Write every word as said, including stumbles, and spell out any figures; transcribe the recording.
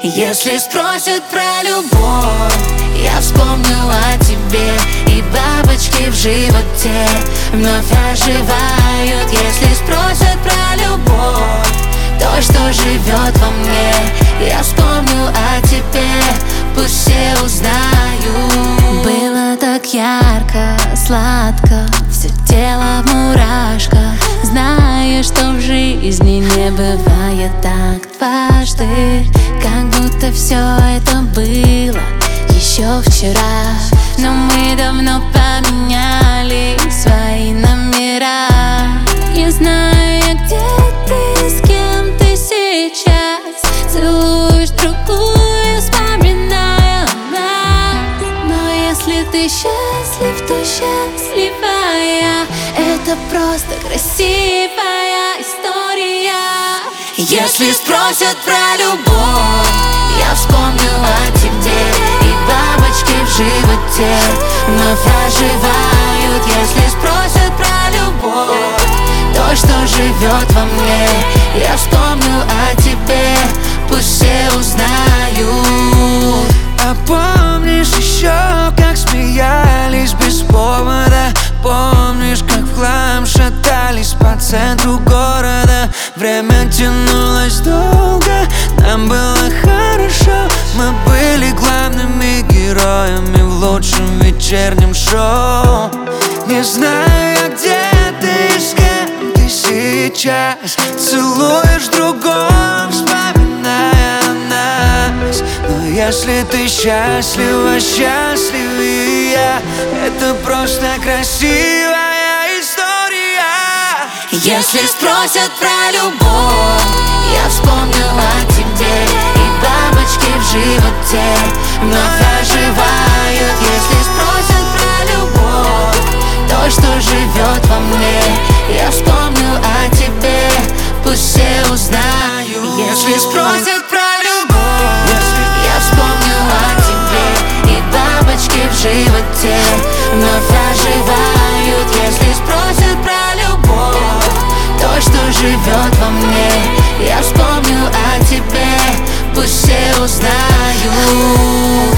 Если спросят про любовь, я вспомню о тебе, и бабочки в животе вновь оживают. Если спросят про любовь, то, что живет во мне, я вспомню о тебе, пусть все узнают. Было так ярко, сладко, все тело в мурашках, зная, что в жизни не бывает так дважды. Как будто все это было еще вчера, но мы давно поменяли свои номера. Я знаю, я где ты, с кем ты сейчас целуешь другую, вспоминая нас. Но если ты счастлив, то счастливая, это просто красивая история. Если спросят про любовь, я вспомню о тебе, и бабочки в животе вновь оживают. Если спросят про любовь, то, что живет во мне, я вспомню о тебе, пусть все узнают. А помнишь еще, как смеялись без повода? Помнишь, как в хлам шатались по центру города? Время тянулось долго, нам было хорошо. Мы были главными героями в лучшем вечернем шоу. Не знаю я, где ты, с кем ты сейчас целуешь другого, вспоминая нас. Но если ты счастлива, счастливее я, это просто красивая история. Если спросят про любовь, я вспомню о тебе, и бабочки в животе вновь оживают. Если спросят про любовь, то, что живет во мне, я вспомню о тебе, пусть все узнают. Если спросят про любовь, я вспомню о тебе, и бабочки в животе вновь оживают. Если спросят про любовь, то, что живет во мне, я вспомню о тебе, пусть все узнают.